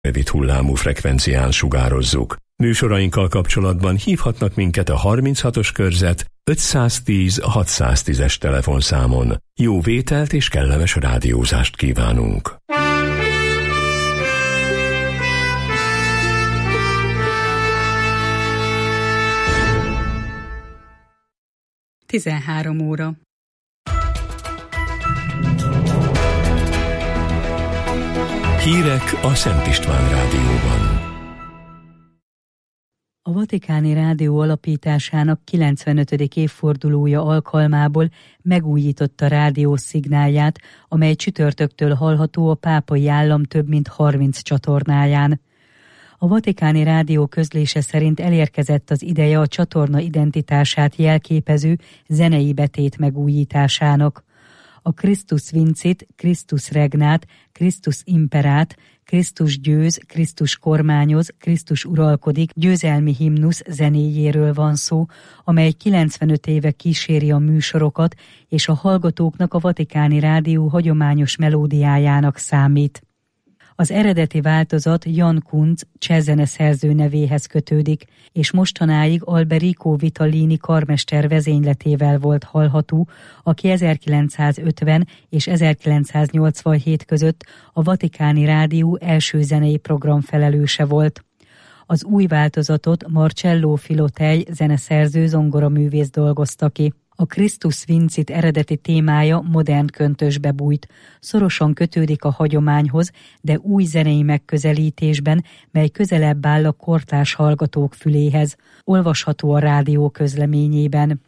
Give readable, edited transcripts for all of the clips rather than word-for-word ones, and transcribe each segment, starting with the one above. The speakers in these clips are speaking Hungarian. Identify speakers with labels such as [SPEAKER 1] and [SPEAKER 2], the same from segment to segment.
[SPEAKER 1] rövid hullámú frekvencián sugározzuk. Műsorainkkal kapcsolatban hívhatnak minket a 36-os körzet 510-610-es telefonszámon. Jó vételt és kellemes rádiózást kívánunk!
[SPEAKER 2] Tizenhárom óra.
[SPEAKER 1] Hírek a Szent István Rádióban.
[SPEAKER 2] A Vatikáni Rádió alapításának 95. évfordulója alkalmából megújította rádió szignálját, amely csütörtöktől hallható a pápai állam több mint 30 csatornáján. A Vatikáni Rádió közlése szerint elérkezett az ideje a csatorna identitását jelképező zenei betét megújításának. A Christus Vincit, Christus Regnát, Christus Imperát, Krisztus győz, Krisztus kormányoz, Krisztus uralkodik győzelmi himnusz zenéjéről van szó, amely 95 éve kíséri a műsorokat, és a hallgatóknak a Vatikáni Rádió hagyományos melódiájának számít. Az eredeti változat Jan Kunc csehzeneszerző nevéhez kötődik, és mostanáig Alberico Vitallini karmester vezényletével volt hallható, aki 1950 és 1987 között a Vatikáni Rádió első zenei programfelelőse volt. Az új változatot Marcello Filotej zeneszerző zongoraművész dolgozta ki. A Christus Vincit eredeti témája modern köntösbe bújt, szorosan kötődik a hagyományhoz, de új zenei megközelítésben, mely közelebb áll a kortárs hallgatók füléhez, olvasható a rádió közleményében.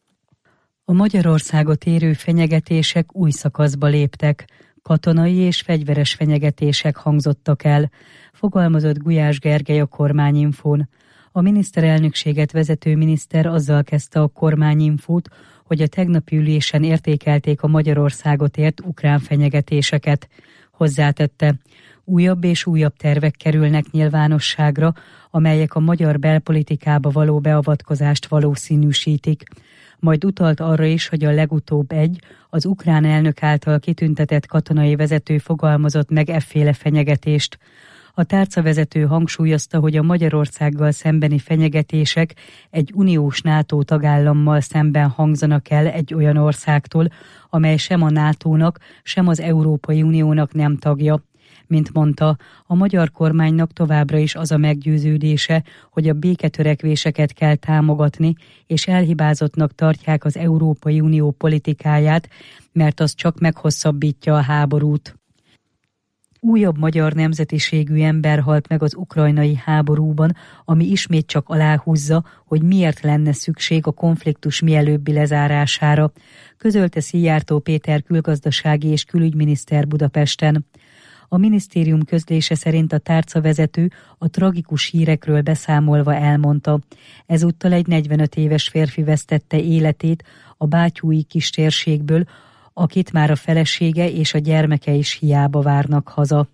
[SPEAKER 2] A Magyarországot érő fenyegetések új szakaszba léptek, katonai és fegyveres fenyegetések hangzottak el, fogalmazott Gulyás Gergely a Kormányinfón. A miniszterelnökséget vezető miniszter azzal kezdte a Kormányinfót, hogy a tegnapi ülésen értékelték a Magyarországot ért ukrán fenyegetéseket. Hozzátette, újabb és újabb tervek kerülnek nyilvánosságra, amelyek a magyar belpolitikába való beavatkozást valószínűsítik. Majd utalt arra is, hogy a legutóbb az ukrán elnök által kitüntetett katonai vezető fogalmazott meg efféle fenyegetést. A tárcavezető hangsúlyozta, hogy a Magyarországgal szembeni fenyegetések egy uniós NATO tagállammal szemben hangzanak el egy olyan országtól, amely sem a NATO-nak, sem az Európai Uniónak nem tagja. Mint mondta, a magyar kormánynak továbbra is az a meggyőződése, hogy a béketörekvéseket kell támogatni, és elhibázottnak tartják az Európai Unió politikáját, mert az csak meghosszabbítja a háborút. Újabb magyar nemzetiségű ember halt meg az ukrajnai háborúban, ami ismét csak aláhúzza, hogy miért lenne szükség a konfliktus mielőbbi lezárására, közölte Szijjártó Péter külgazdasági és külügyminiszter Budapesten. A minisztérium közlése szerint a tárcavezető a tragikus hírekről beszámolva elmondta. Ezúttal egy 45 éves férfi vesztette életét a bátyúi kistérségből, akit már a felesége és a gyermeke is hiába várnak haza.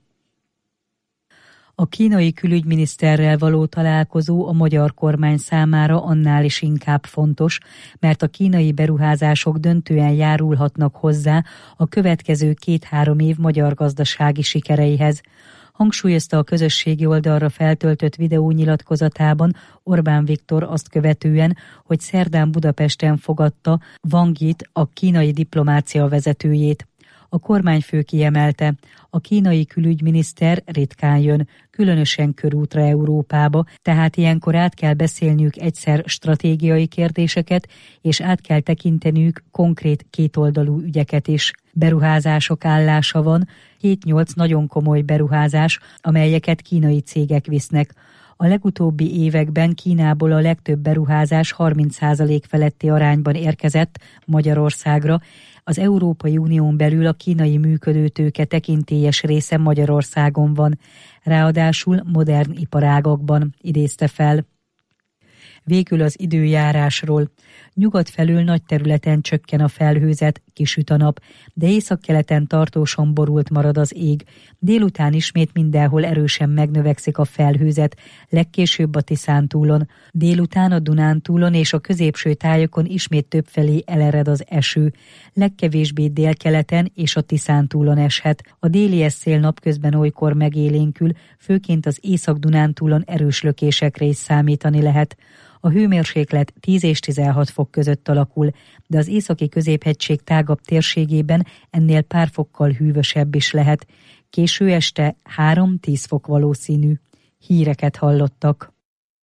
[SPEAKER 2] A kínai külügyminiszterrel való találkozó a magyar kormány számára annál is inkább fontos, mert a kínai beruházások döntően járulhatnak hozzá a következő 2-3 év magyar gazdasági sikereihez. Hangsúlyozta a közösségi oldalra feltöltött videónyilatkozatában Orbán Viktor azt követően, hogy szerdán Budapesten fogadta Wang Yit, a kínai diplomácia vezetőjét. A kormányfő kiemelte, a kínai külügyminiszter ritkán jön, különösen körútra Európába, tehát ilyenkor át kell beszélniük egyszer stratégiai kérdéseket, és át kell tekinteniük konkrét kétoldalú ügyeket is. Beruházások állása van, 7-8 nagyon komoly beruházás, amelyeket kínai cégek visznek. A legutóbbi években Kínából a legtöbb beruházás 30% feletti arányban érkezett Magyarországra. Az Európai Unión belül a kínai működőtőke tekintélyes része Magyarországon van, ráadásul modern iparágakban, idézte fel. Végül az időjárásról. Nyugat felül nagy területen csökken a felhőzet, kisüt a nap, de északkeleten tartósan borult marad az ég. Délután ismét mindenhol erősen megnövekszik a felhőzet, legkésőbb a Tiszántúlon. Délután a Dunántúlon és a középső tájokon ismét többfelé elered az eső. Legkevésbé délkeleten és a Tiszántúlon eshet. A déli szél napközben olykor megélénkül, főként az Észak-Dunántúlon erős lökésekre is számítani lehet. A hőmérséklet 10 és 16 fok között alakul, de az északi középhegység tágabb térségében ennél pár fokkal hűvösebb is lehet. Késő este 3-10 fok valószínű. Híreket hallottak.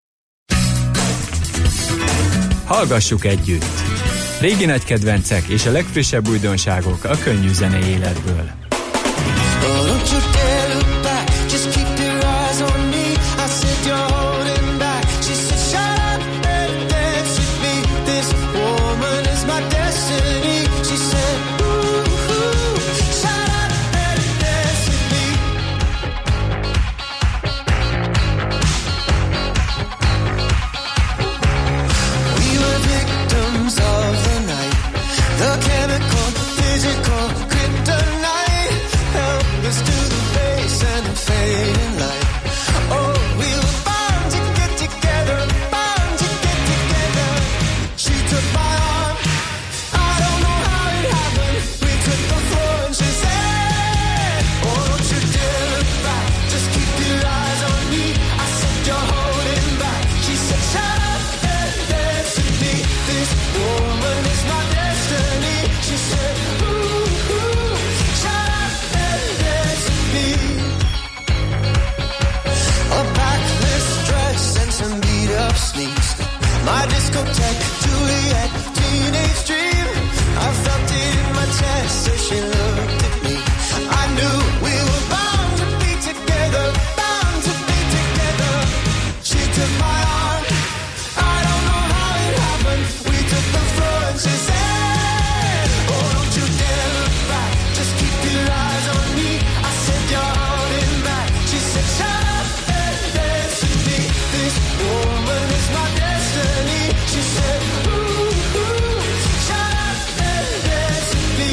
[SPEAKER 3] Hallgassuk együtt! Régi nagy kedvencek és a legfrissebb újdonságok a könnyű zenei életből.
[SPEAKER 4] My discotheque, Juliet, teenage dream. I felt it in my chest, so she looked at me. I knew we were bound to be together, bound to be together. She took my arm, I don't know how it happened. We took the floor and she said, oh, don't you dare look back, just keep your eyes on me. I said, you're holding back. She said, shut up and dance with me. This woman is my destiny. She said, ooh, ooh, shut up and dance with me.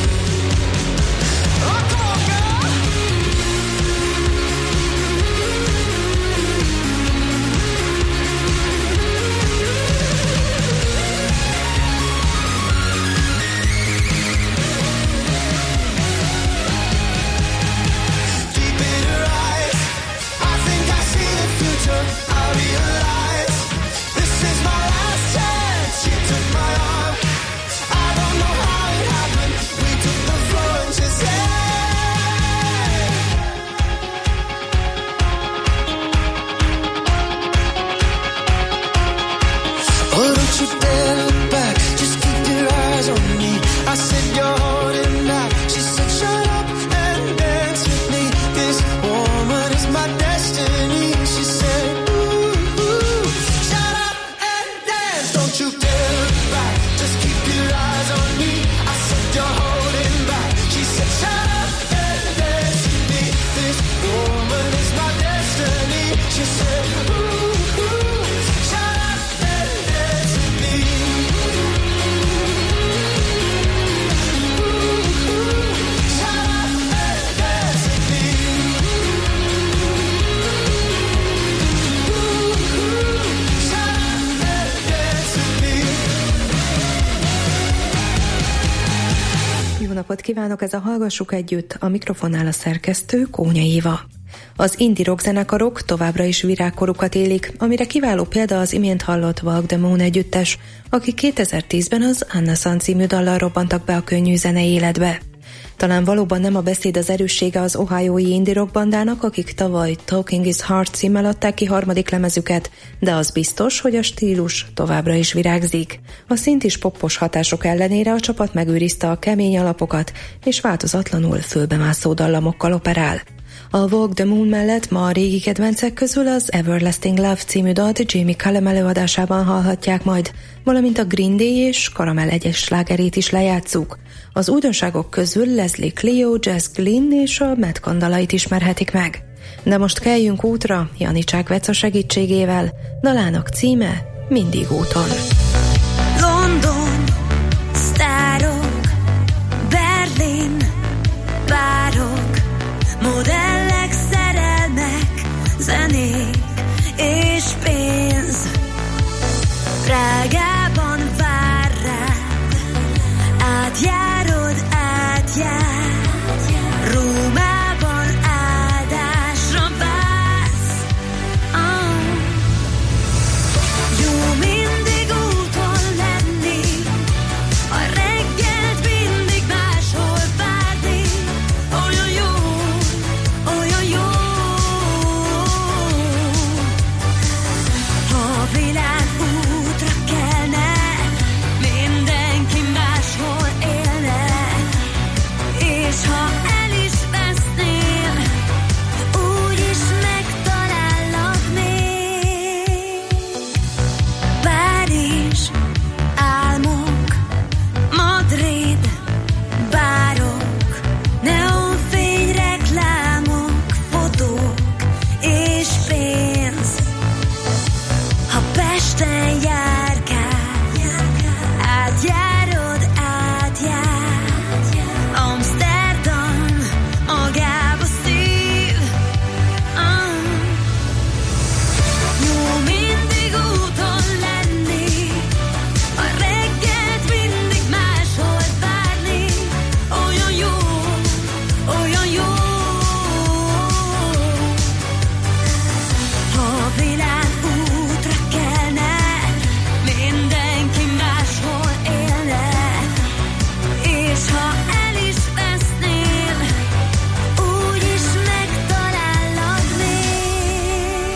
[SPEAKER 4] Oh, come on, girl. Deep in her eyes, I think I see the future. I realize this is my last chance. She took my arm, I don't know how it happened. We took the floor and she said, oh, don't you dare look back, just keep your eyes on me. I said, you're holding back. She said, shut up and dance with me. This woman is my destiny. She said, ooh, ooh, shut up and dance. Don't you dare look back, just keep your eyes on me. I said, you're holding back. She said, shut up and dance with me. This woman is my destiny. She said, ooh, ooh, shut up and dance with me. Ooh, ooh, shut up and dance with me. Ooh, ooh, shut up and dance with me.
[SPEAKER 5] Jó napot kívánok, ez a Hallgassuk Együtt, a mikrofonnál a szerkesztő Kónya Éva. Az indie rock zenekarok továbbra is virágkorukat élik, amire kiváló példa az imént hallott Walk the Moon együttes, akik 2010-ben az Anna San című dallal robbantak be a könnyű zenei életbe. Talán valóban nem a beszéd az erőssége az ohiói indie rock bandának, akik tavaly Talking is Hard címmel adták ki harmadik lemezüket, de az biztos, hogy a stílus továbbra is virágzik. A szintis poppos hatások ellenére a csapat megőrizte a kemény alapokat, és változatlanul fölbemászó dallamokkal operál. A Walk the Moon mellett ma a régi kedvencek közül az Everlasting Love című dalt Jamie Cullum előadásában hallhatják majd, valamint a Green Day és Caramel egyes slágerét is lejátszuk. Az újdonságok közül Leslie Clio, Jess Glynn és a Matt dalait ismerhetik meg. De most kelljünk útra Janicság Veca segítségével, dalának címe mindig úton.
[SPEAKER 6] London, sztárok, Berlin, párok, modellek, szerelmek, zenék és pénz. Prágában vár rád, átjárod, Rómában áldásra vársz. Jó mindig úton lenni, a reggelt mindig máshol várni. Olyan jó, olyan jó. Ha a világ útra kelne, mindenki máshol élne, és ha el is vesznél, úgyis megtalállak még. Párizs, álmok, Madrid, bárok, neonfény, reklámok, fotók és pénz. Ha Pesten járkál, átjárod, Amsterdam, magába szív. Jó mindig úton lenni, a reggelt mindig máshol várni. Olyan jó, olyan jó. Ha a világ útra kelne, mindenki máshol élne, és ha el is vesznél, úgyis megtalállak még.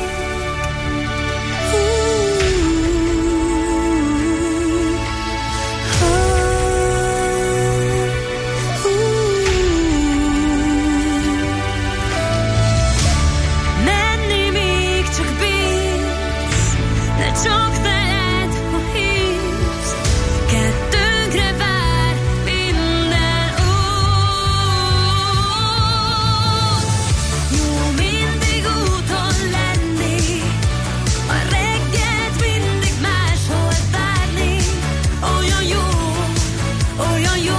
[SPEAKER 6] Menni még csak bírsz, de csak veled, ha hívsz. Kettőnkre vár minden út. Jó mindig úton lenni, a reggelt mindig máshol várni. Olyan jó, olyan jó.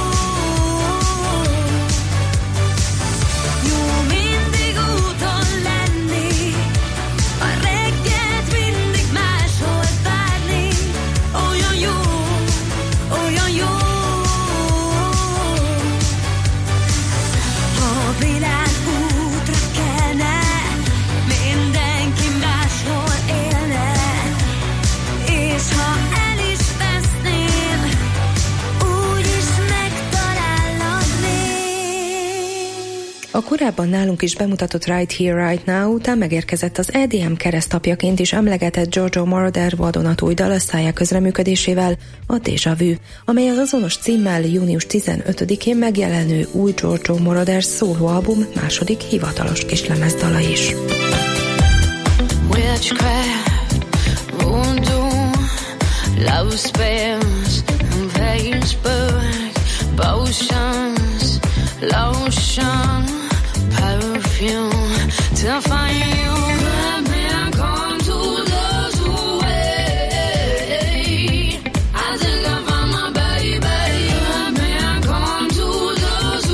[SPEAKER 6] Jó mindig úton lenni, a reggelt mindig máshol várni. Olyan jó, olyan jó. Ha a világ útra kelne, mindenki máshol élne, és ha el is vesznél, úgyis megtalállak még.
[SPEAKER 5] A korábban nálunk is bemutatott Right Here, Right Now után megérkezett az EDM keresztapjaként is emlegetett Giorgio Moroder vadonatúj dal a Szája közreműködésével, a Déjà Vu, amely az azonos címmel június 15-én megjelenő új Giorgio Moroder szólóalbum második hivatalos kislemezdala is.
[SPEAKER 7] Witchcraft, voodoo, love spells, Facebook, potions, lotion, perfume, to find you. Good man come to lose away. I think I found my baby. Good man come to lose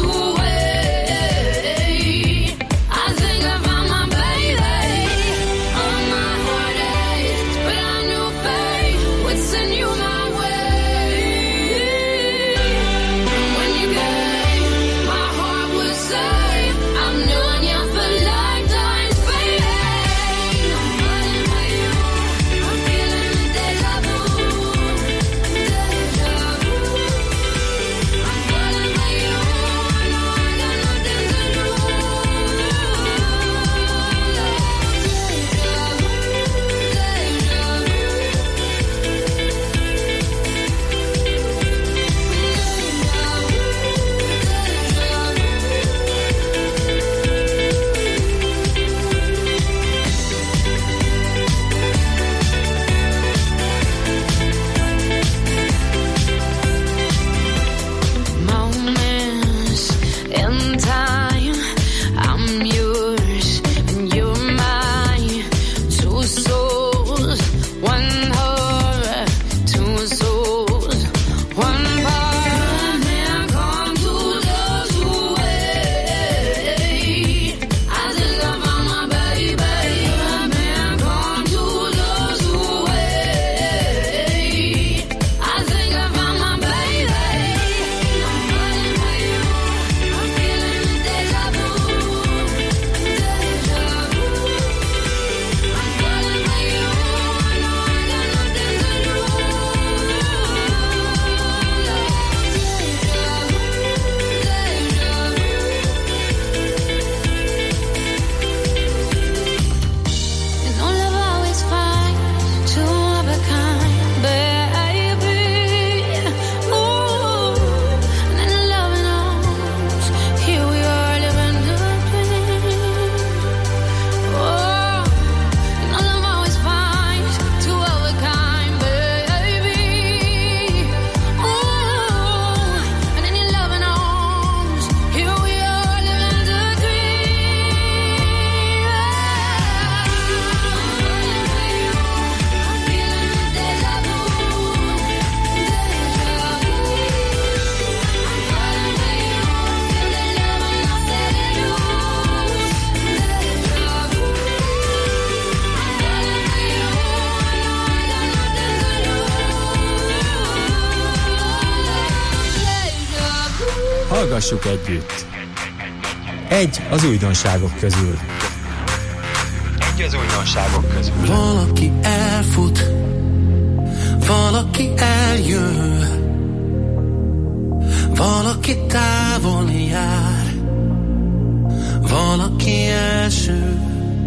[SPEAKER 7] away. I think I found my baby. On my heartache, but I knew fate would send you my way. And when you gave, my heart was safe. I've known you for lifetimes, baby.
[SPEAKER 3] Hallgassuk együtt! Egy az újdonságok közül.
[SPEAKER 8] Valaki elfut, valaki eljön, valaki távol jár, valaki első.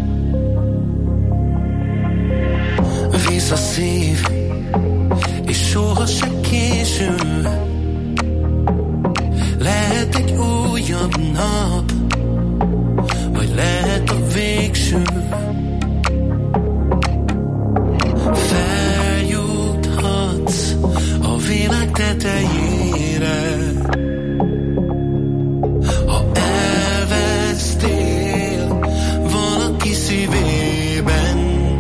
[SPEAKER 8] Visz a szív, és soha se késő. Lehet egy újabb nap, vagy lehet a végső. Feljuthatsz a világ tetejére, ha elvesztél valaki szívében.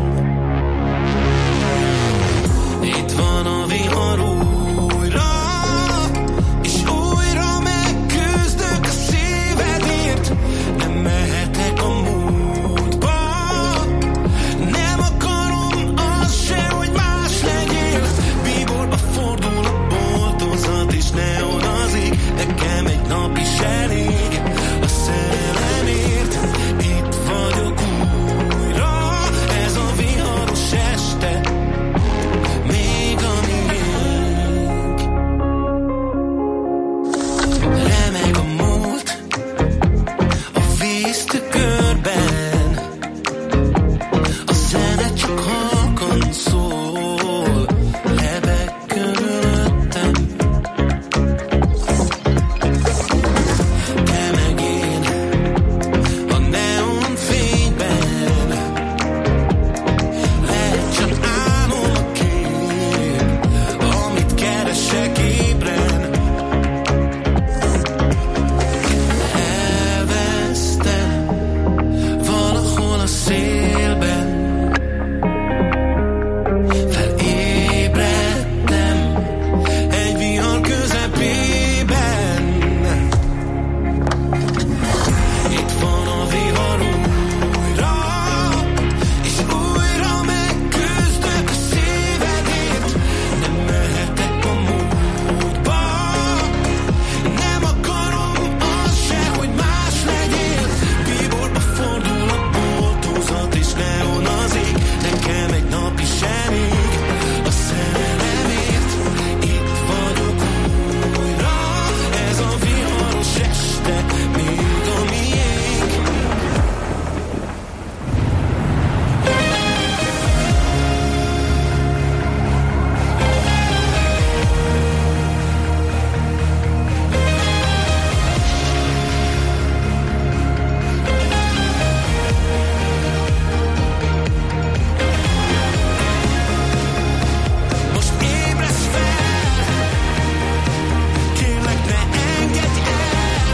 [SPEAKER 8] Itt van a vihar újra, és újra megküzdök a szívedért. Nem mehetek a múltba, nem akarom azt se, hogy más legyél. Bíborba fordul a boltozat, és neonazik. Nekem egy nap is elég a szerelemért. Itt vagyok újra, ez a viharos este, még a miénk. Remeg a múlt a víztükörben, a zene csak halkan szól, lebeg körülöttem. Te meg én a neon fényben, lehet csak álom a kép, amit keresek ébren. Elvesztem valahol a szélben, felébredtem egy vihar közepében. Itt van a vihar újra, és újra megküzdök a szívedért. Nem mehetek a múltba, nem akarom azt se, hogy más legyél. Bíborba fordul a boltozat, és neonazik. Nekem egy nap is elég a szerelemért. Itt vagyok újra, ez a viharos este, még a miénk. Most ébredsz fel, kérlek ne engedj el.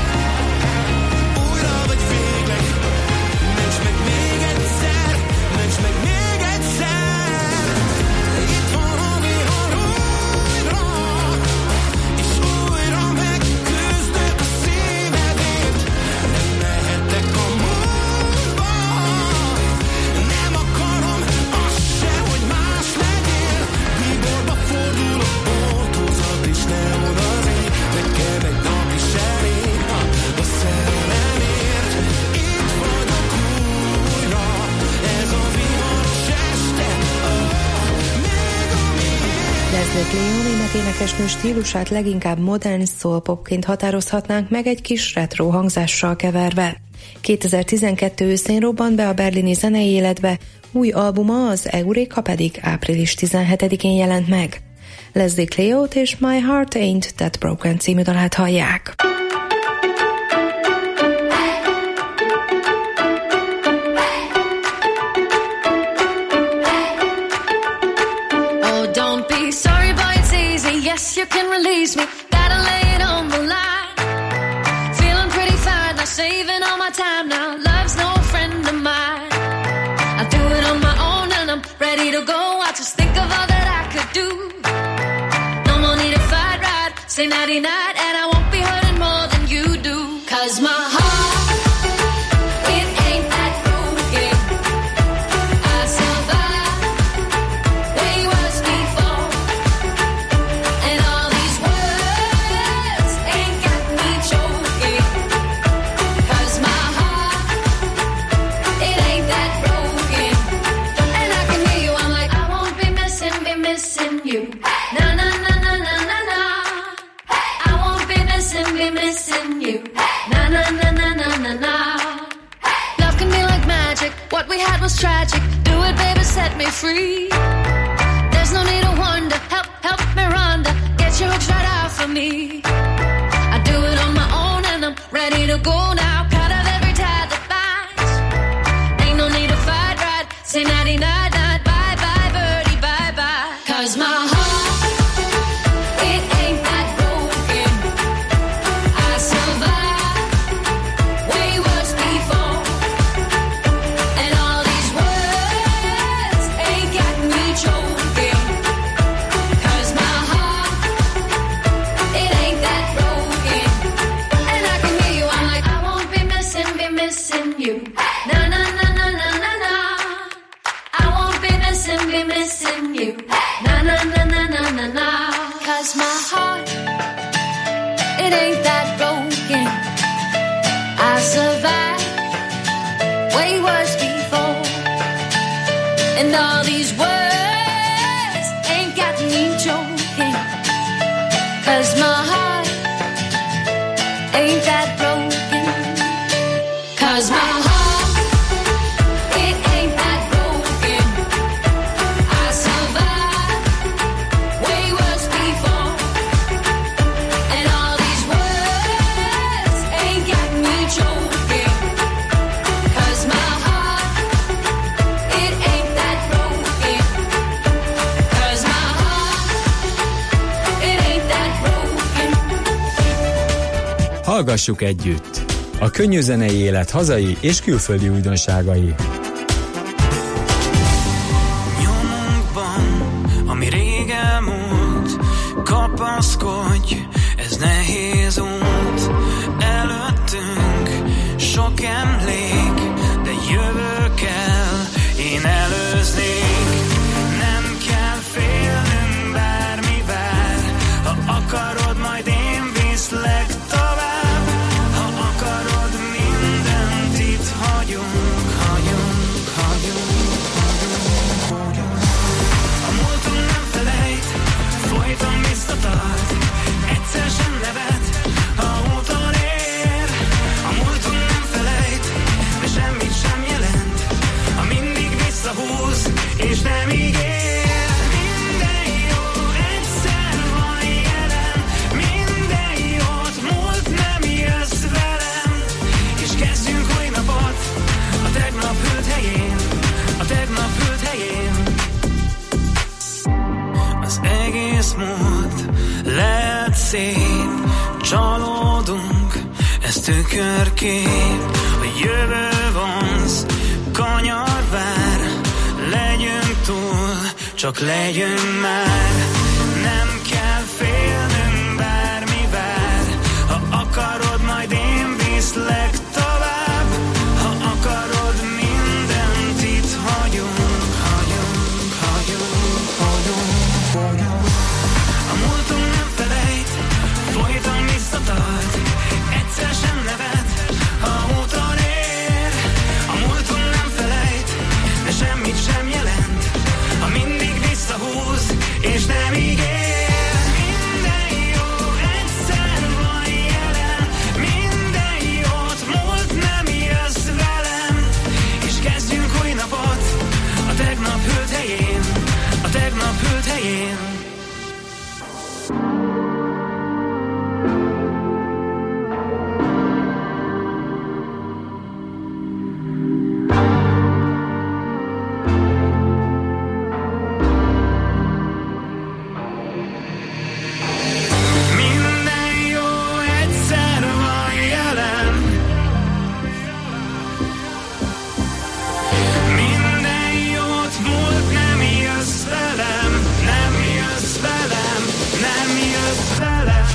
[SPEAKER 8] Újra vagy végleg, ments meg még egyszer, ments meg még egyszer. Itt van a vihar újra, és újra megküzdök a szívedért. Nem mehetek a múltba, nem akarom azt se, hogy más legyél. Bíborba fordul a boltozat, és neonazik. Nekem egy nap is elég a szerelemért. Itt vagyok újra, ez a viharos este, még a miénk.
[SPEAKER 5] Leslie Clio német énekesnő stílusát leginkább modern soul-popként határozhatnánk meg, egy kis retro hangzással keverve. 2012 őszén robbant be a berlini zenei életbe, új albuma, az Eureka pedig április 17-én jelent meg. Leslie Clio-t és My Heart Ain't That Broken című dalát hallják.
[SPEAKER 6] Oh, don't be sorry, boy, it's easy. Yes, you can release me. Gotta lay it on the line. Feeling pretty fine, not saving all my time now. Love's no friend of mine. I do it on my own and I'm ready to go. I just think of all that I could do. No more need to fight, right? Say nighty night and I won't be hurting more than you do. 'Cause my heart, it ain't that broken. I survived way worse before. And all these words ain't got me that was tragic. Do it, baby, set me free. There's no need to wonder. Help me, Rhonda. Get your hooks right out for me. I do it on my own and I'm ready to go now. Cut out every tie that binds. Ain't no need to fight, right? Say nighty night, night, bye bye, birdie, bye bye. 'Cause my heart, it ain't that broken. I survived way worse before. And all these words ain't got me choking. 'Cause my heart, it ain't that broken. And I can hear you, I'm like, I won't be missing you. Na na na na na na na. I won't be missing you. Na na na na na na na. 'Cause my heart, it ain't that broken. I survived way worse before. And all these words ain't got me joking. 'Cause my heart ain't that broken. 'Cause my heart, it ain't that broken. I survived way worse before. And all these words ain't got me choking. 'Cause my heart, it ain't that broken. 'Cause my heart, it ain't that broken.
[SPEAKER 3] Hallgassuk együtt! A könnyű zenei élet hazai és külföldi újdonságai.
[SPEAKER 8] Nyomunkban, ami rég elmúlt, kapaszkodj, ez nehéz út. Előttünk sok emlék, de jövő kell, én előznék. Nem kell félnünk, bármi vár, ha akarod, majd én viszlek tovább. Ha akarod, mindent itt hagyunk. A múltunk nem felejt, folyton visszatart, egyszer sem nevet, ha úton ér. A múltunk nem felejt, de semmit sem jelent, ha mindig visszahúz, és nem ígér. Minden jó egyszer van jelen, minden jót múlt nem jössz velem. És kezdjünk új napot a tegnap hűlt helyén, a tegnap hűlt helyén. Az egész múlt lehet szép, csalódunk, ez tükörkép. A jövő vonz, kanyar vár, legyünk túl, csak legyünk már. Nem kell félnünk, bármi vár, ha akarod, majd én viszlek tovább. Ha akarod, mindent itt hagyunk. A múltunk nem felejt, folyton visszatart, egyszer sem nevet, ha úton ér. A múltunk nem felejt, de semmit sem jelent, ha mindig visszahúz, és nem ígér. Minden jó egyszer van jelen, minden jót múlt nem jössz velem. És kezdjünk új napot a tegnap hűlt helyén, a tegnap hűlt helyén. Minden jó egyszer van jelen, minden jót múlt nem jössz velem, nem jössz velem, nem jössz velem.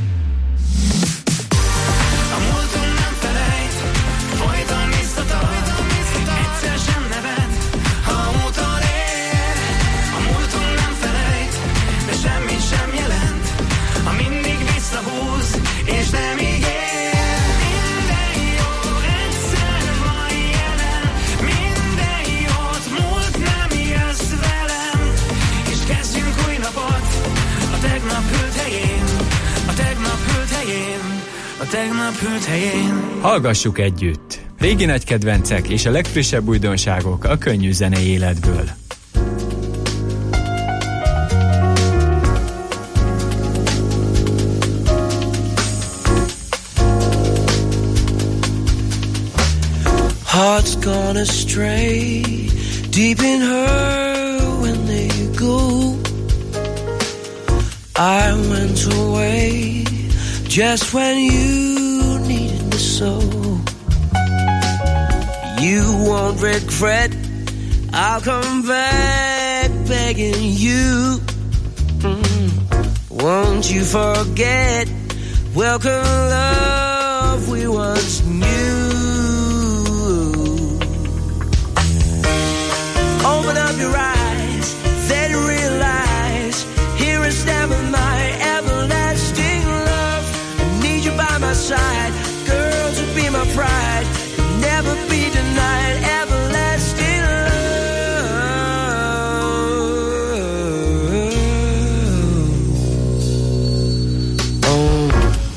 [SPEAKER 8] A múltunk nem felejt, folyton visszatart, egyszer sem nevet, ha úton ér. A múltunk nem felejt, de semmit sem jelent, ha mindig visszahúz, és nem ígér. Minden jó egyszer van jelen, minden jót múlt nem jössz velem. És kezdjünk új napot a tegnap hűlt helyén, a tegnap hűlt helyén, a tegnap hűlt helyén.
[SPEAKER 3] Hallgassuk együtt! Régi nagy kedvencek és a legfrissebb újdonságok a könnyű zenei életből.
[SPEAKER 9] Hearts gone astray, deep in her when they go. I went away just when you needed me so. You won't regret, I'll come back begging you. Won't you forget, welcome love we once knew. Open up your eyes, then realize, here is never my everlasting love. I need you by my side, girl, to be my pride. Never be denied, everlasting love. Oh.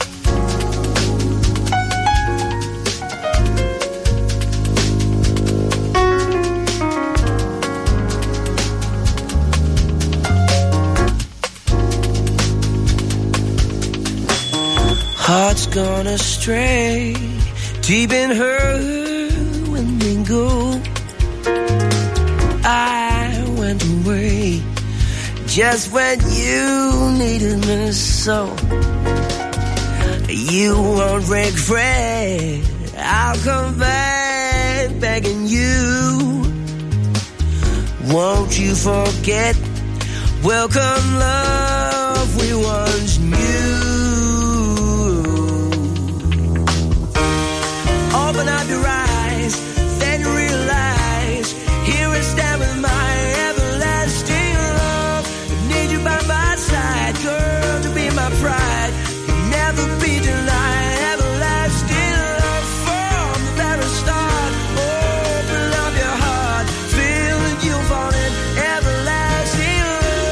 [SPEAKER 9] Heart's gone astray, deep in her when they go. I went away just when you needed me so. You won't regret, I'll come back begging you. Won't you forget, welcome love we once knew. Open up your eyes, then realize, here is stand with my everlasting love. I need you by my side, girl, to be my pride. You'll never be denied, everlasting love from the very start. Open up your heart, feel that you fall in everlasting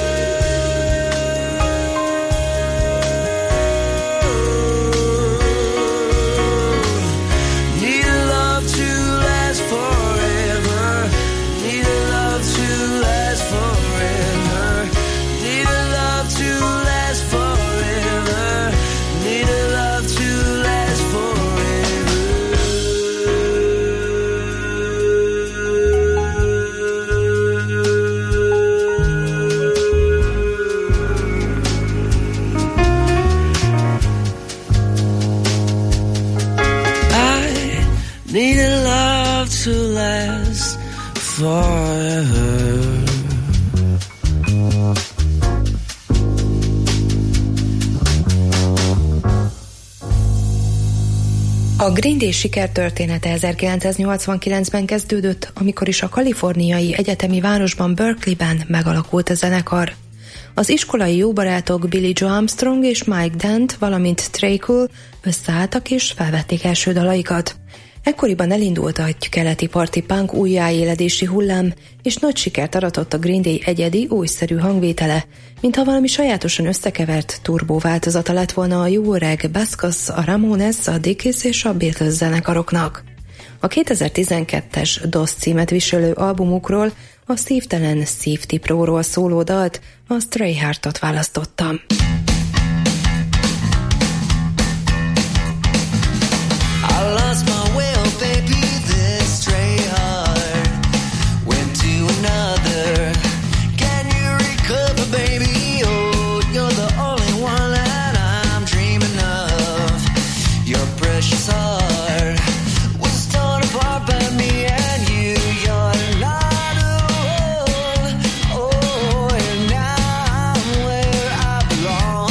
[SPEAKER 9] to last forever.
[SPEAKER 5] A Green Day sikertörténete 1989-ben kezdődött, amikor is a kaliforniai egyetemi városban Berkeleyben megalakult a zenekar. Az iskolai jóbarátok Billy Joe Armstrong és Mike Dent, valamint Trey Cool összeálltak és felvették első dalaikat. Ekkoriban elindult a keleti parti punk újjáéledési hullám, és nagy sikert aratott a Green Day egyedi, újszerű hangvétele, mintha valami sajátosan összekevert turbó változata lett volna a jó öreg Buzzcocks, a Ramones, a Dickies és a Beatles zenekaroknak. A 2012-es DOS címet viselő albumukról, a szívtelen szívtipróról szóló dalt, a Stray Heartot választottam.
[SPEAKER 9] Long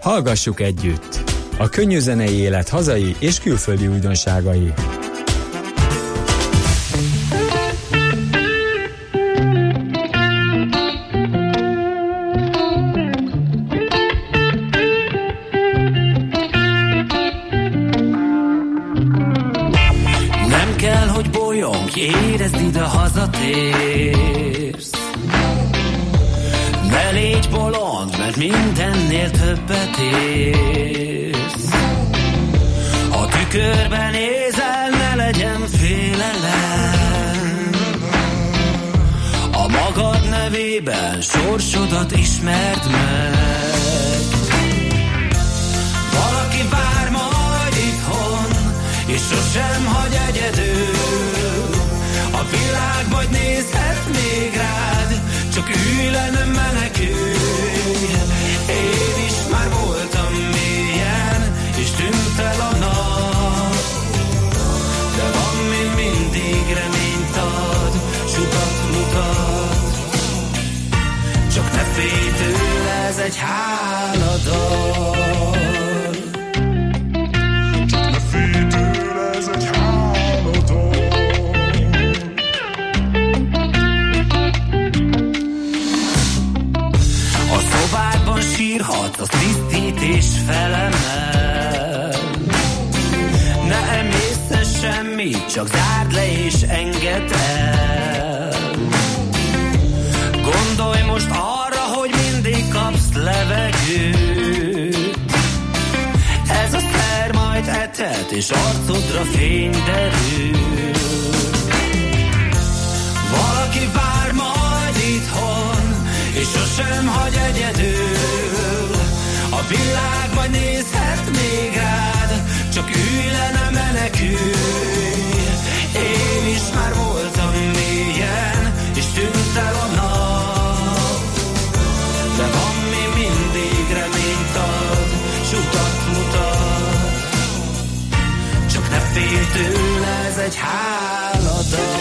[SPEAKER 3] Hallgassuk együtt! A könnyű zenei élet hazai és külföldi újdonságai.
[SPEAKER 8] Nem kell, hogy bolyong, érezd, ide hazatérsz. Ne légy bolond, mert mindennél többet érsz. Ha tükörben nézel, ne legyen félelem. A magad nevében sorsodat ismerd meg. Valaki vár majd itthon, és sosem hagy egyedül. A világ majd nézhet még rád, csak ülj le, nem menekülj. Én is már voltam mélyen, és tűnt el a nap. De van még mindig reményt ad, sutat mutat. Csak ne félj tőle, ez egy háladal. Csak ne félj tőle, ez egy háladal. A szobádban sírhatsz, az tisztítés felemel. Ne emészze semmit, csak zárd le és engedd el. Gondolj most arra, hogy mindig kapsz levegőt. Ez a szer majd etet, és arcodra fény derül. Valaki vár majd itthon, és sosem hagy egyedül. A világ majd nézhet még rád, csak ülj le, ne menekülj. Én is már voltam mélyen, és tűnt el a nap. De van még mindig reményt ad, sutat mutat. Csak ne félj tőle, ez egy háladal.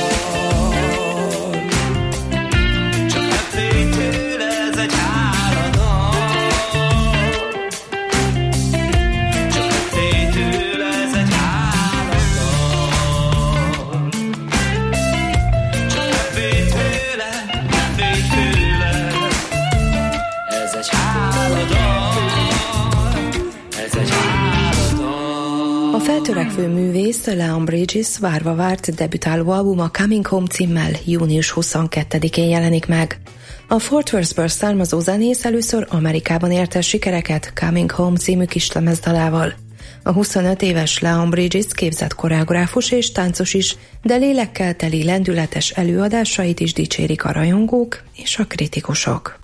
[SPEAKER 5] A feltörekvő művész Leon Bridges várva várt debütáló albuma Coming Home címmel június 22-én jelenik meg. A Fort Worthből származó zenész először Amerikában ért el sikereket Coming Home című kislemezdalával. A 25 éves Leon Bridges képzett koreográfus és táncos is, de lélekkel teli lendületes előadásait is dicsérik a rajongók és a kritikusok.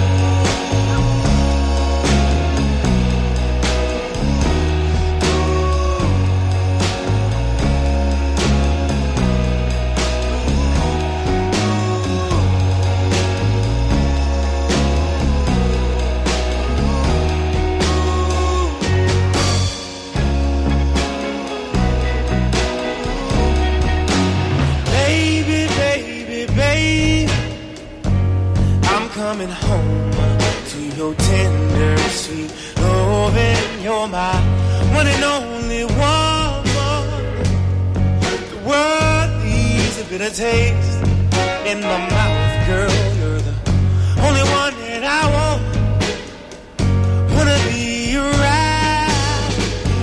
[SPEAKER 10] Coming home to your tender, sweet loving. You're my one and only woman. The world needs a bitter taste in my mouth, girl. You're the only one that I want. Wanna be around.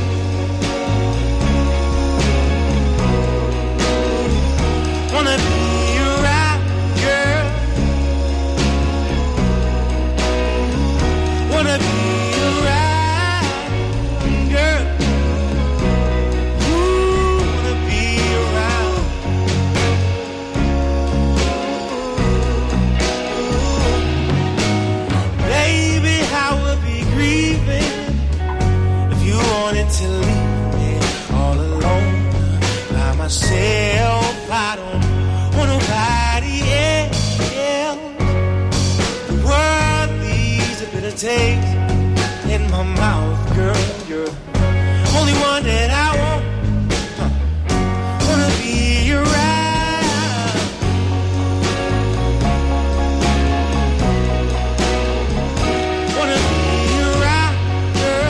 [SPEAKER 10] Wanna be around, girl. Wanna be around, girl. Ooh, wanna be around. Baby, I would be grieving if you wanted to leave me all alone by myself. I don't want nobody else. The world needs a bit of taste in my mouth, girl. You're the only one that I want. Wanna be around. Wanna be around, girl.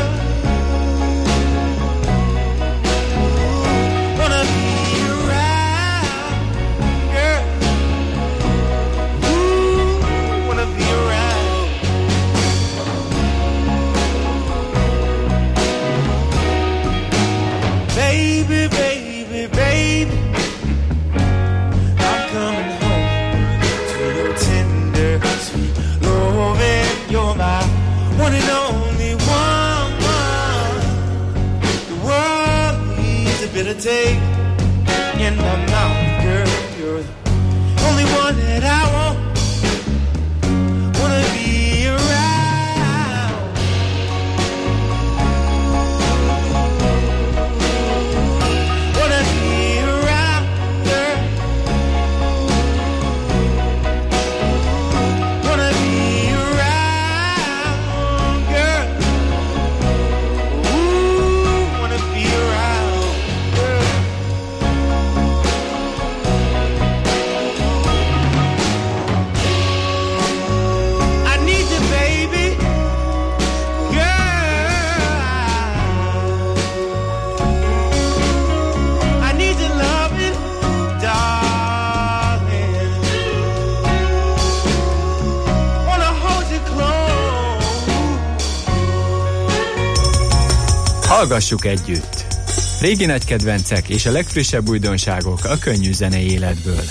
[SPEAKER 10] take in my mouth, girl. You're the only one that I want. Wanna be around. Wanna be around, girl. Wanna be around, girl. Ooh, wanna be around, girl. I need you, baby, girl. I need your loving, darling. Wanna hold you close.
[SPEAKER 3] Hallgassuk együtt! Régi nagy kedvencek és a legfrissebb újdonságok a könnyű zenei életből.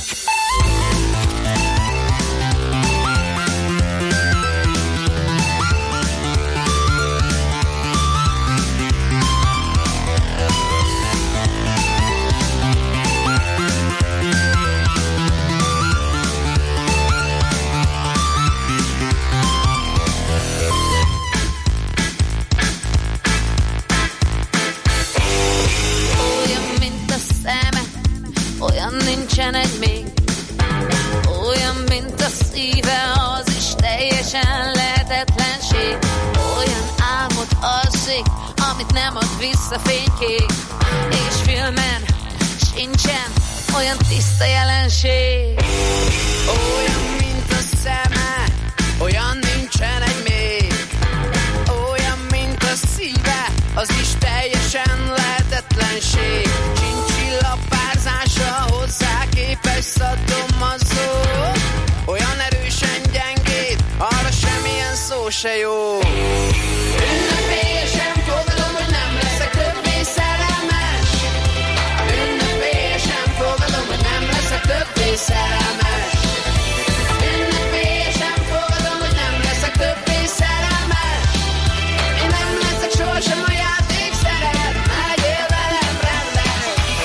[SPEAKER 7] Olyan, mint a szeme, olyan nincsen egy még. Olyan, mint a szíve, az is teljesen lehetetlenség. Olyan álmot alszik, amit nem ad vissza fénykép. És filmen sincsen olyan tiszta jelenség. Olyan, mint a szeme, olyan nincsen egy még. Olyan, mint a szíve, az is teljesen lehetetlenség. Csincsilla párzása hozzá képes szadomazó. Olyan erősen gyengéd, arra semmilyen szó se jó. Ünnepélyesen fogadom, hogy nem leszek többé szerelmes. Ünnepélyesen fogadom, hogy nem leszek többé szerelmes. Ünnepélyesen fogadom, hogy nem leszek többé szerelmes. Én nem leszek sohasem a játékszeret, ne legyél velem rendes.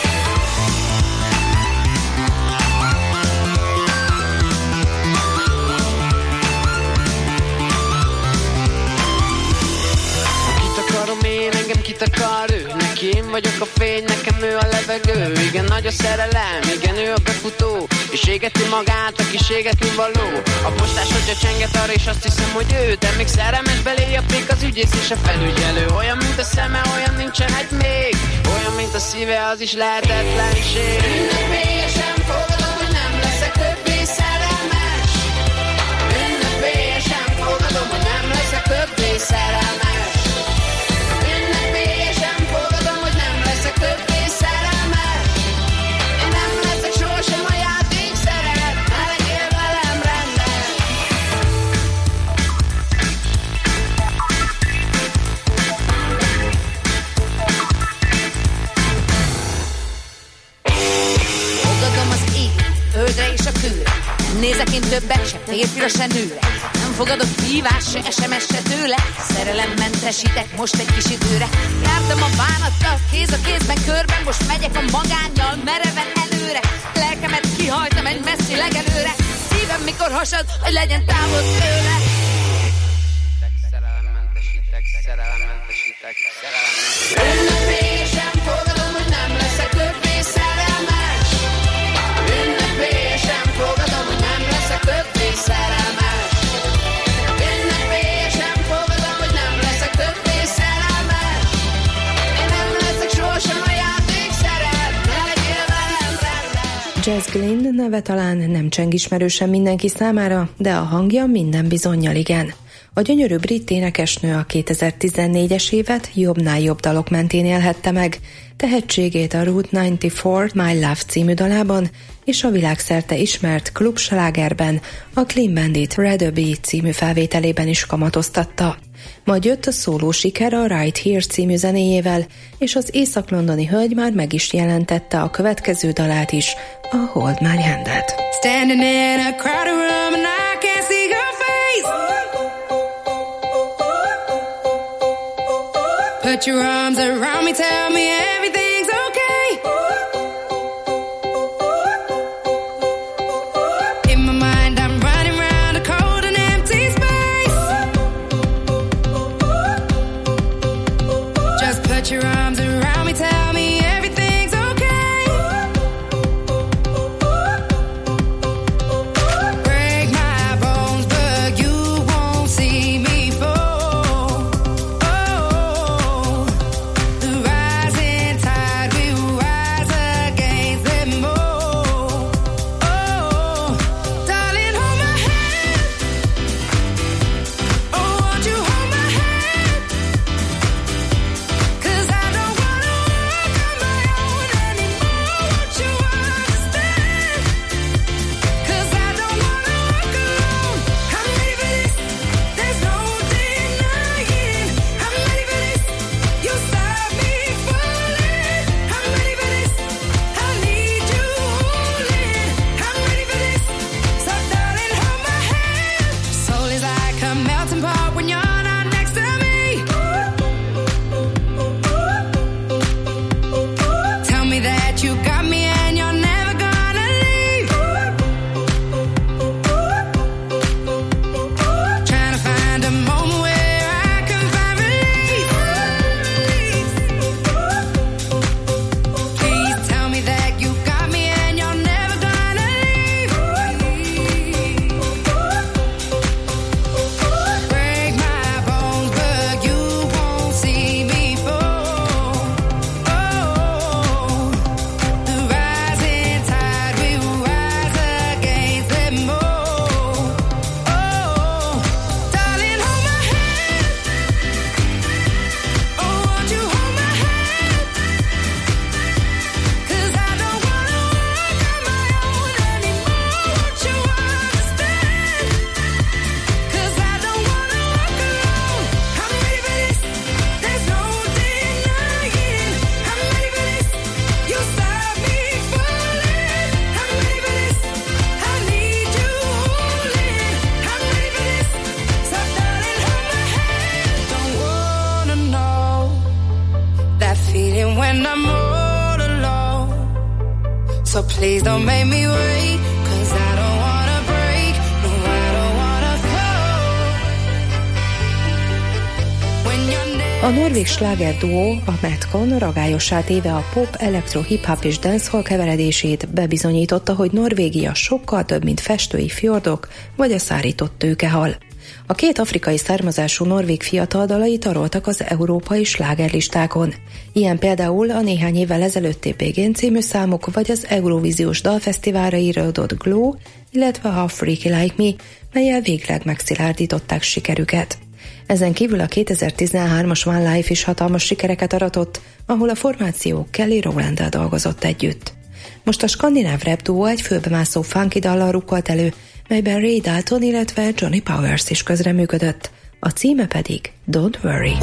[SPEAKER 7] Kit akarom én, engem kit akar ő. Neki én vagyok a fény, nekem ő a levegő. Igen, nagy a szerelem, igen, ő a befutó. És égeti magát, aki égetni való. A postás, hogyha csenget arra, és azt hiszem, hogy ő. De még szerelmes belé a pék, az ügyész és a felügyelő. Olyan, mint a szeme, olyan nincsen egy még. Olyan, mint a szíve, az is lehetetlenség. Ünnepélyesen fogadom, hogy nem leszek többé szerelmes. Ünnepélyesen fogadom, hogy nem leszek többé szerelmes. Ünnepélyesen fogadom, hogy nem leszek többé szerelmes. Én nem leszek sohasem a játékszeret, ne legyél velem rendes. Fogadom az ég, földre és a kőre. Nézek én többet, se férfira, se nőre. Nem fogadok hívás, se SMS, se tőle. Szerelemmentesítek most egy kis időre. Jártam a bánattal, kéz a kézben körben. Most megyek a magánnyal, mereven előre. Lelkemet kihajtam egy messzi legelőre. Szívem mikor hasad, hogy legyen távol tőle. Ünnepélyesen fogadom, hogy nem leszek többé szerelmes. Ünnepélyesen fogadom, hogy nem leszek többé szerelmes. Ünnepélyesen fogadom, hogy nem leszek többé szerelmes. Én nem leszek sohasem a játékszeret, ne legyél velem rendes.
[SPEAKER 5] Jess Glynne neve talán nem cseng ismerősen mindenki számára, de a hangja minden bizonnyal igen. A gyönyörű brit énekesnő a 2014-es évet jobbnál jobb dalok mentén élhette meg. Tehetségét a Route 94 My Love című dalában és a világszerte ismert klubslágerben, a Clean Bandit Rather Be című felvételében is kamatoztatta. Majd jött a szóló siker a Right Here című zenéjével, és az észak-londoni hölgy már meg is jelentette a következő dalát is, a Hold My Hand-et.
[SPEAKER 11] Standing in a crowded room and I can't see your face. Put your arms around me, tell me everything's okay. Put your arms around me, tell me everything's okay. Break my bones, but you won't see me fall. Oh, the rising tide will rise against them all. Oh, darling, hold my hand. Oh, won't you hold my hand? 'Cause I don't wanna walk on my own anymore. Won't you understand? 'Cause I don't wanna walk alone. I'm ready for this. There's no denying. I'm ready for this. You stop me falling. I'm ready for this. I need you holding. I'm ready for this. So darling, hold my hand. Soul is like a melting pot when you're not next to me. Tell me that you got me and you're never gonna leave. Trying to find a moment where I can find relief. Please tell me that you got me and you're never gonna leave. Break my bones, but you won't see me fall. Oh, the rising tide will rise against them all. Oh, darling, hold my hand. Oh, won't you hold my hand? 'Cause I don't wanna walk on my own anymore. Won't you understand? 'Cause I don't wanna walk alone. I'm ready for this. There's no denying. I'm ready for this. You stop me falling. I'm ready for this. I need you holding. I'm ready for this. So darling, hold my hand. Don't wanna know that feeling when I'm all alone. So please don't make me wait, 'cause I don't wanna break. No, I don't wanna fall. When you're
[SPEAKER 5] A norvég slágerduó, a Madcon ragályossá téve a pop, elektro, hip-hop és dancehall keveredését bebizonyította, hogy Norvégia sokkal több, mint festői fjordok vagy a szárított tőkehal. A két afrikai származású norvég fiatal dalai taroltak az európai slágerlistákon. Ilyen például a néhány évvel ezelőtti Begin című számuk, vagy az Eurovíziós dalfesztiválra íródott Glow, illetve a Freaky Like Me, mellyel végleg megszilárdították sikerüket. Ezen kívül a 2013-as One Life is hatalmas sikereket aratott, ahol a formáció Kelly Rowland-del dolgozott együtt. Most a skandináv rap duó egy főbemászó funky dallal rukkolt elő, melyben Ray Dalton, illetve Johnny Powers is közreműködött. A címe pedig Don't Worry.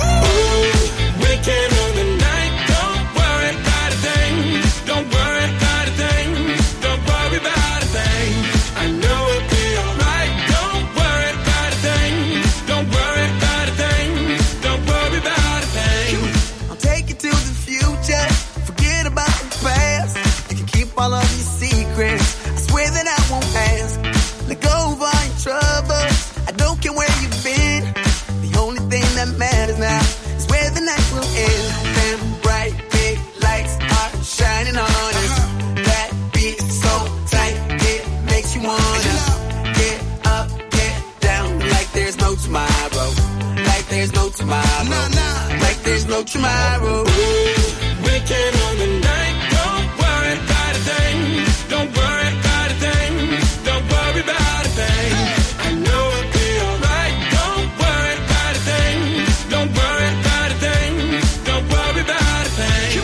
[SPEAKER 9] All of your secrets, I swear that I won't ask. Let go of all your troubles, I don't care where you've been. The only thing that matters now is where the night will end. Them bright big lights are shining on us. That beat is so tight, it makes you wanna get up, get down, like there's no tomorrow. Like there's no tomorrow. Like there's no tomorrow. Weekend on the night, don't worry about a thing. Don't worry about a thing. Don't worry about a thing. I know it'll be alright. Don't worry about a thing. Don't worry about a thing. Don't worry about a thing.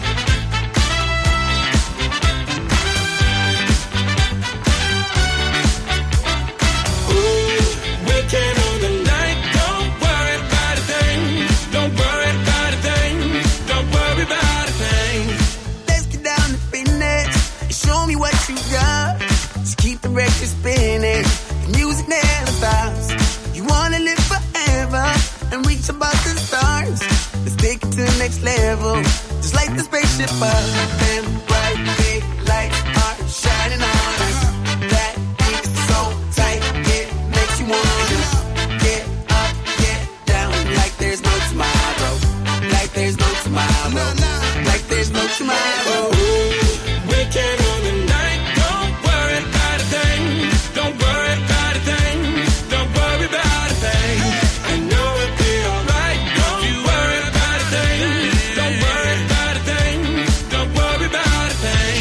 [SPEAKER 9] Ooh, weekend on the night. Don't worry about a thing. Don't worry about a thing. Don't worry about a thing. Let's get down to business. Show me what you got. Just keep the record spinning. The music never stops. You wanna live forever and reach above the stars. Let's take it to the next level. Just like the spaceship up. Them bright big lights are shining on us. That beat is so tight, it makes you wanna get up, get down, like there's no tomorrow. Like there's no tomorrow. tomorrow. Like there's no tomorrow.
[SPEAKER 8] Weekend on the night, don't worry about a thing. Don't worry about a thing. Don't worry about a thing. I know it'll be alright. Don't worry about a thing. Don't worry about a thing. Don't worry about a thing.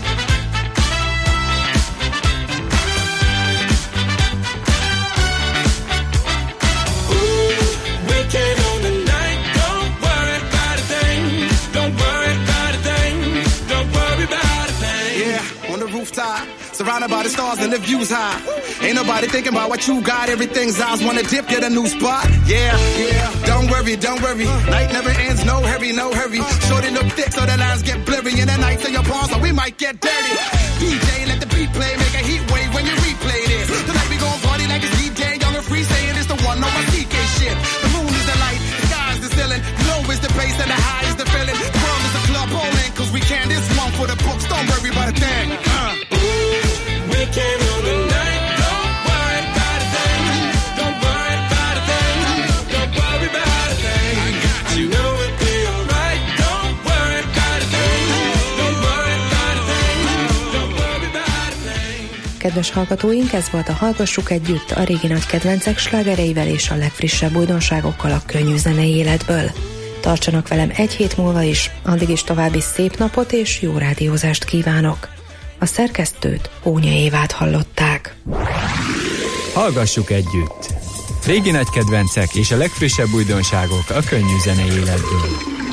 [SPEAKER 8] Weekend on the night, don't worry about a thing. Don't worry about a thing. Don't worry about a thing.
[SPEAKER 12] Yeah, on the rooftop, surrounded by the stars and the views high. Ain't nobody thinking about what you got. Everything's eyes wanna dip, get a new spot. Yeah, yeah. Don't worry, don't worry. Night never ends, no hurry, no hurry. Shorty look thick, so the lines get blurry. And the nights in your palms, so we might get dirty. DJ, let the beat play, make a heat wave when you replay this. Tonight we gon' party like it's DJ, young and free, saying it's the one on my CK shit. The moon is the light, the sky is the ceiling. Low is the bass and the high is the feeling. The world is a club bowling, cause we can. This one for the books, don't worry about a thing.
[SPEAKER 8] Weekend on the night, don't worry about a thing. Don't worry about a thing. Don't worry about a thing. I know it'll be alright. Don't worry about a thing. Don't worry about a thing. Don't worry about a thing.
[SPEAKER 5] Kedves hallgatóink, ez volt a Hallgassuk Együtt, a régi nagy kedvencek slágereivel és a legfrissebb újdonságokkal a könnyű zenei életből. Tartsanak velem egy hét múlva is, addig is további szép napot és jó rádiózást kívánok. A szerkesztőt, Ónya Évát hallották.
[SPEAKER 3] Hallgassuk együtt! Régi nagy kedvencek és a legfrissebb újdonságok a könnyű zenei életből.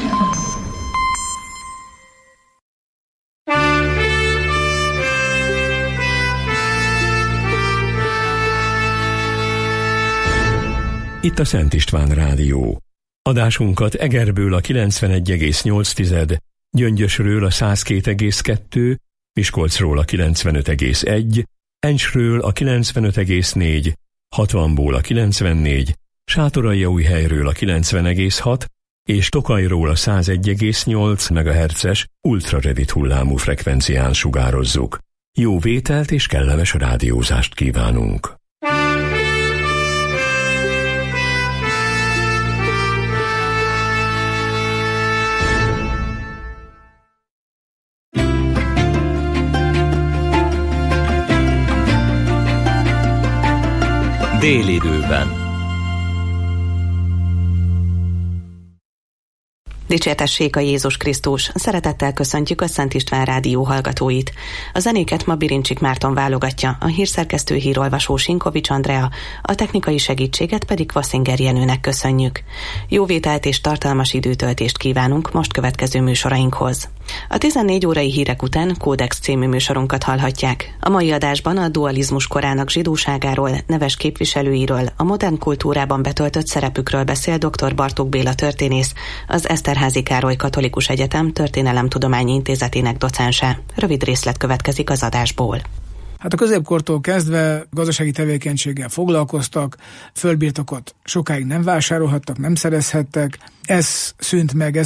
[SPEAKER 1] Itt a Szent István Rádió. Adásunkat Egerből a 91,8, Gyöngyösről a 102,2, Miskolcról a 95,1, Encsről a 95,4, 60-ból a 94, Sátoraljaújhelyről a 90,6 és Tokajról a 101,8 MHz-es ultrarövid hullámú frekvencián sugározzuk. Jó vételt és kellemes rádiózást kívánunk!
[SPEAKER 13] Délidőben.
[SPEAKER 14] Dicsértessék a Jézus Krisztus! Szeretettel köszöntjük a Szent István Rádió hallgatóit. A zenéket ma Birincsik Márton válogatja, a hírszerkesztő hírolvasó Sinkovics Andrea, a technikai segítséget pedig Vasszinger Jenőnek köszönjük. Jó vételt és tartalmas időtöltést kívánunk most következő műsorainkhoz. A 14 órai hírek után Kódex című műsorunkat hallhatják. A mai adásban a dualizmus korának zsidóságáról, neves képviselőiről, a modern kultúrában betöltött szerepükről beszél dr. Bartók Béla történész, az Eszterházy Károly Katolikus Egyetem Történelemtudományi Intézetének docense. Rövid részlet következik az adásból.
[SPEAKER 15] Hát a középkortól kezdve gazdasági tevékenységgel foglalkoztak, földbirtokot sokáig nem vásárolhattak, nem szerezhettek. Ez szűnt meg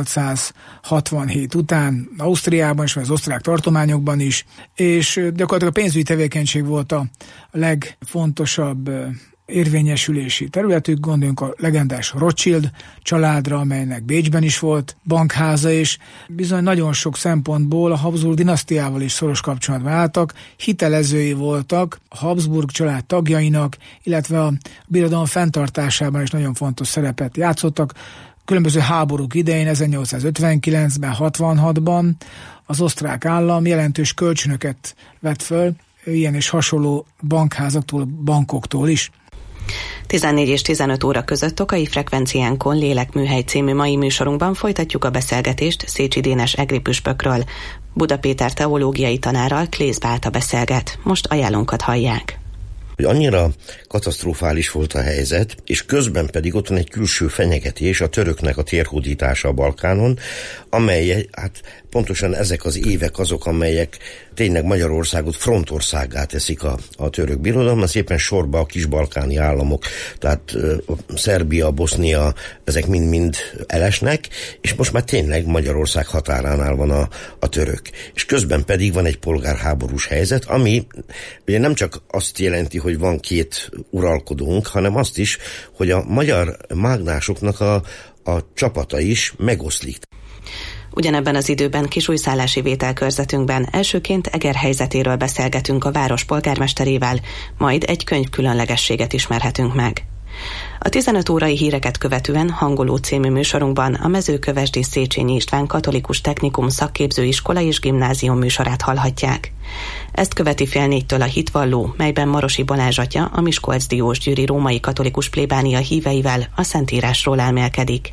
[SPEAKER 15] 1867 után Ausztriában és az osztrák tartományokban is, és gyakorlatilag a pénzügyi tevékenység volt a legfontosabb érvényesülési területük. Gondoljunk a legendás Rothschild családra, amelynek Bécsben is volt bankháza, és bizony nagyon sok szempontból a Habsburg dinasztiával is szoros kapcsolatban álltak, hitelezői voltak a Habsburg család tagjainak, illetve a birodalom fenntartásában is nagyon fontos szerepet játszottak. Különböző háborúk idején, 1859-ben, 66-ban az osztrák állam jelentős kölcsönöket vett föl, ilyen és hasonló bankházaktól, bankoktól is.
[SPEAKER 14] 14 és 15 óra között Tokai frekvenciánkon Lélekműhely című mai műsorunkban folytatjuk a beszélgetést Szécsi Dénes egri püspökről. Buda Péter teológiai tanárral Klész Bálta beszélget. Most ajánlónkat hallják.
[SPEAKER 16] Hogy annyira katasztrofális volt a helyzet, és közben pedig ott van egy külső fenyegetés, a töröknek a térhódítása a Balkánon, amely, hát pontosan ezek az évek azok, amelyek tényleg Magyarországot frontországgá teszik a török birodalom, szépen sorba a kis balkáni államok, tehát Szerbia, Bosznia, ezek mind-mind elesnek, és most már tényleg Magyarország határánál van a török. És közben pedig van egy polgárháborús helyzet, ami ugye nem csak azt jelenti, hogy van két uralkodónk, hanem azt is, hogy a magyar mágnásoknak a csapata is megoszlik.
[SPEAKER 14] Ugyanebben az időben kisújszállási vételkörzetünkben elsőként Eger helyzetéről beszélgetünk a város polgármesterével, majd egy könyv különlegességet ismerhetünk meg. A 15 órai híreket követően Hangoló című műsorunkban a Mezőkövesdi Széchenyi István Katolikus Technikum Szakképzőiskola és Gimnázium műsorát hallhatják. Ezt követi 3:30 a Hitvalló, melyben Marosi Balázs atya a Miskolc-Diósgyőri római katolikus plébánia híveivel a Szentírásról elmélkedik.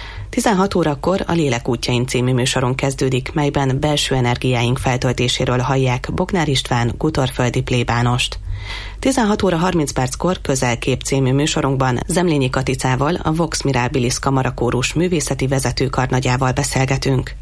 [SPEAKER 14] 16 órakor a Lélek útjain című műsoron kezdődik, melyben belső energiáink feltöltéséről hallják Bognár István gutorföldi plébánost. 16 óra 30 perckor Közelkép című műsorunkban Zemlényi Katicával, a Vox Mirabilis Kamarakórus művészeti vezetőkarnagyával beszélgetünk.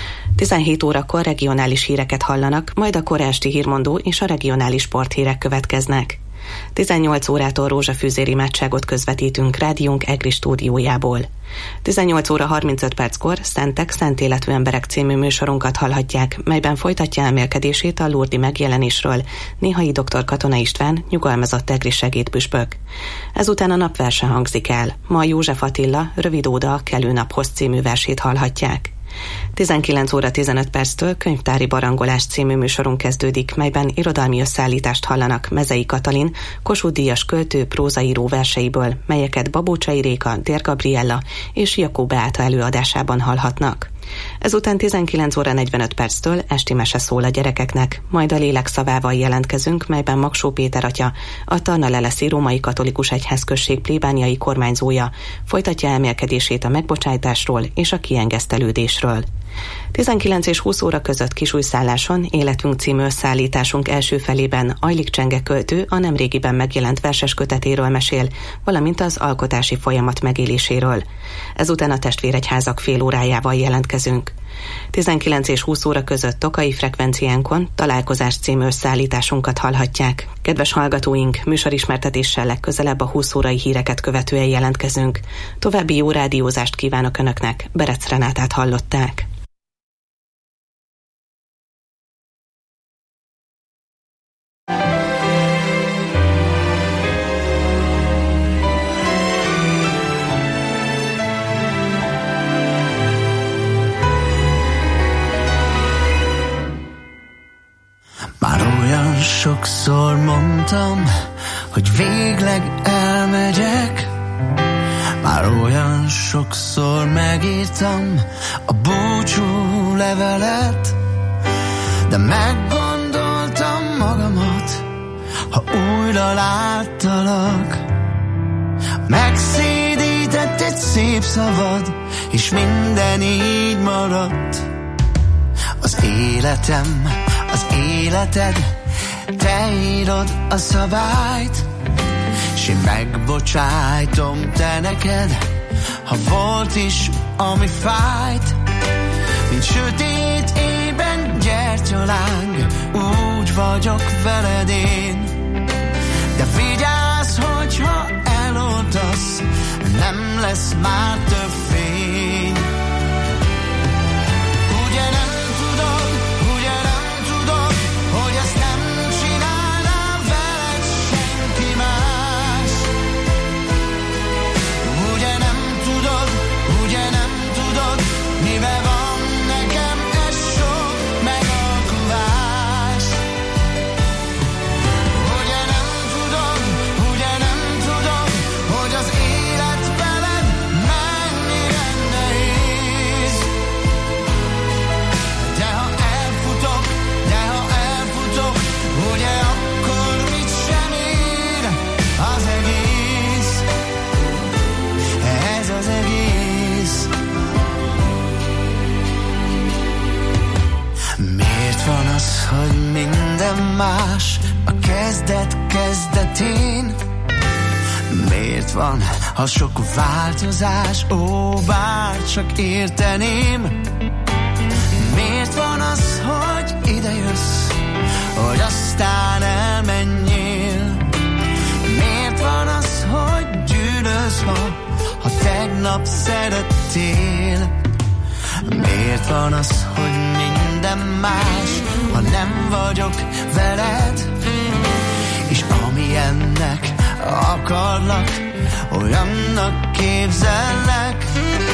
[SPEAKER 14] 17 órakor regionális híreket hallanak, majd a kora esti hírmondó és a regionális sporthírek következnek. 18 órától rózsafűzéri imádságot közvetítünk rádiónk EGRI stúdiójából. 18 óra 35 perckor Szentek, Szent Életű Emberek című műsorunkat hallhatják, melyben folytatja elmélkedését a Lurdi megjelenésről Néhai dr. Katona István, nyugalmazott EGRI segédpüspök. Ezután a napverse hangzik el. Ma József Attila Rövid óda a Kelő naphoz című versét hallhatják. 19 óra 15 perctől Könyvtári Barangolás című műsorunk kezdődik, melyben irodalmi összeállítást hallanak Mezei Katalin, Kossuth-díjas költő prózaíró verseiből, melyeket Babócsai Réka, Dér Gabriella és Jakó Beáta előadásában hallhatnak. Ezután 19 óra 45 perctől esti mese szól a gyerekeknek, majd a lélek szavával jelentkezünk, melyben Magsó Péter atya, a Tarnaleleszi római katolikus egyházközség plébániai kormányzója folytatja elmélkedését a megbocsátásról és a kiengesztelődésről. 19 és 20 óra között Kisújszálláson Életünk című összeállításunk első felében Ajlik Csenge költő a nemrégiben megjelent verses kötetéről mesél, valamint az alkotási folyamat megéléséről. Ezután a Testvéregyházak fél órájával jelentkezünk. 19 és 20 óra között Tokai frekvenciánkon Találkozás című összeállításunkat hallhatják. Kedves hallgatóink, műsorismertetéssel legközelebb a 20 órai híreket követően jelentkezünk. További jó rádiózást kívánok Önöknek, Berec Renátát hallották.
[SPEAKER 9] Már olyan sokszor mondtam, hogy végleg elmegyek. Már olyan sokszor megírtam a búcsú levelet, de meggondoltam magamat, ha újra láttalak. Megszédített egy szép szavad, és minden így maradt. Az életem, az életed, te írod a szabályt, s én megbocsájtom te neked, ha volt is, ami fájt. Mint sötét éjben gyertyaláng, úgy vagyok veled én. De vigyázz, hogyha eloltasz, nem lesz már több fény. Ugye nem tudod, hogy ezt nem csinálnám veled senki más. Ugye nem tudod, mivel van nekem ez sok megalkulás. Ugye nem tudod, hogy az élet veled mennyire nehéz. De ha elfutok, ugye akkor mit sem ér az egész, ez az egész. Miért van az, hogy minden más a kezdet kezdetén? Miért van, ha sok változás, ó, bár csak érteném? Miért van az, hogy ide jössz, hogy aztán elmenjél? Miért van az, hogy gyűlölsz ma, ha tegnap szerettél? Miért van az, hogy minden más, ha nem vagyok veled? És ami
[SPEAKER 13] Milyennek akarlak, olyannak képzellek.